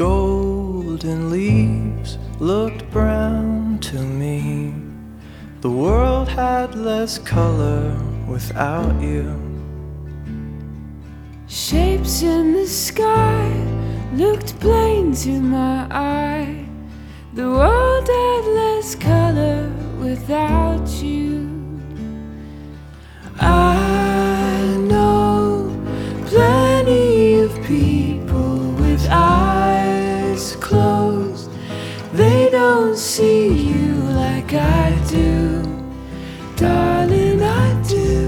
Golden leaves looked brown to me. The world had less color without you. Shapes in the sky looked plain to my eye. The world had less color without you. I know plenty of people with eyes closed. They don't see you like I do, darling, I do.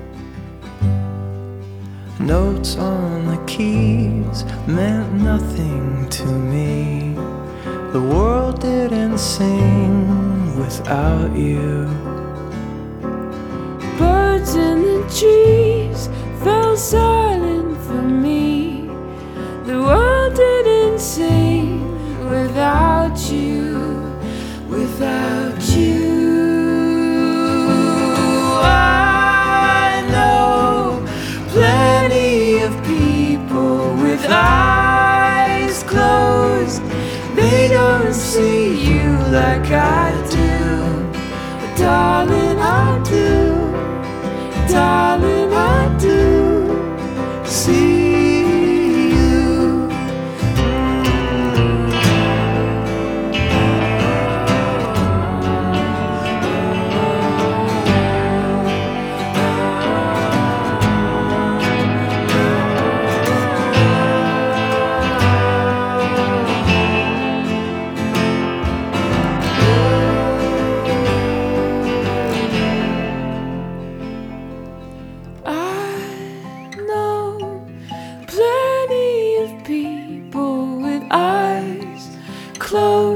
Notes on the keys meant nothing to me. The world didn't sing without you. Birds in the trees fell silent for me. The world didn't sing without you, without you. I know plenty of people with eyes closed. They don't see you like I do, but darling, I do. Darling, I do see you. Plenty of people with eyes closed.